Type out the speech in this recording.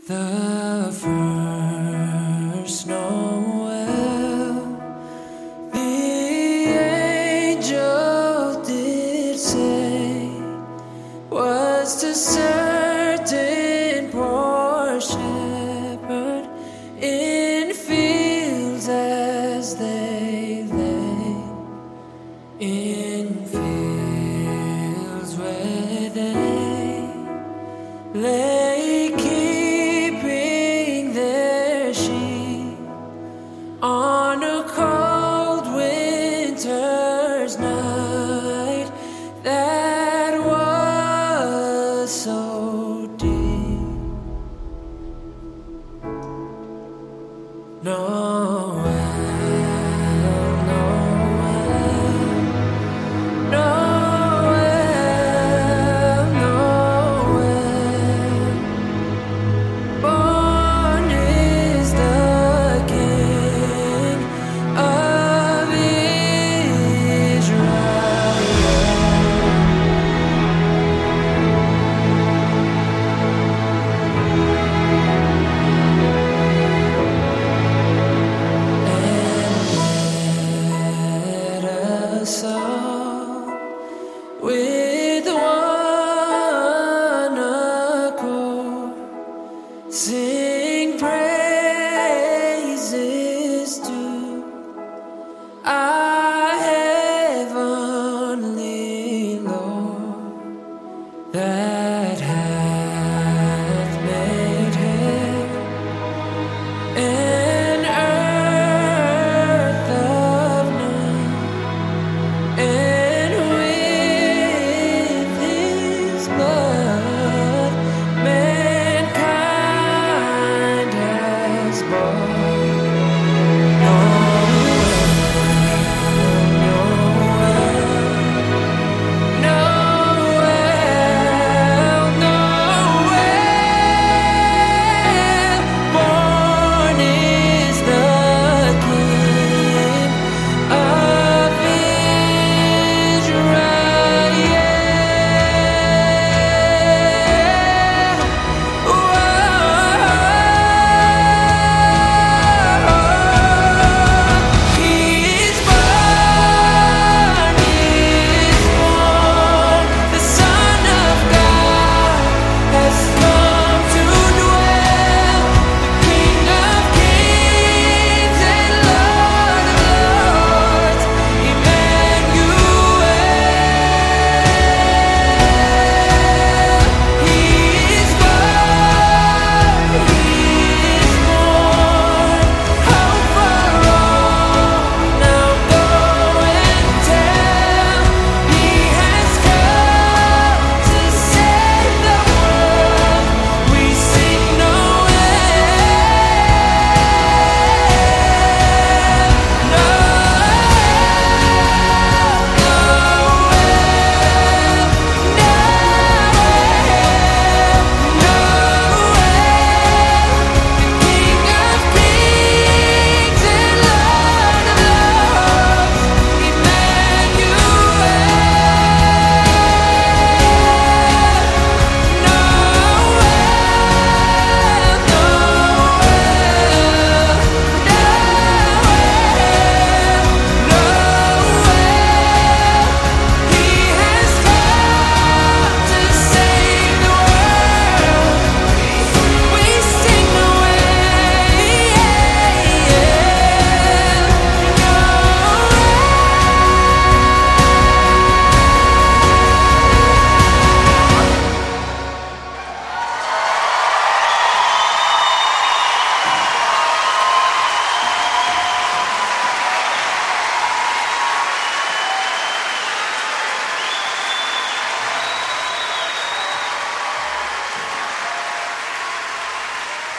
The first Noel, the angel did say, was to certain poor shepherd in fields as they lay, in fields where they lay keeping their sheep on a cold winter's night that was so deep. Noel, Noel, Noel, born is the King of Israel. And let us all with one accord sing praises to our heavenly Lord, that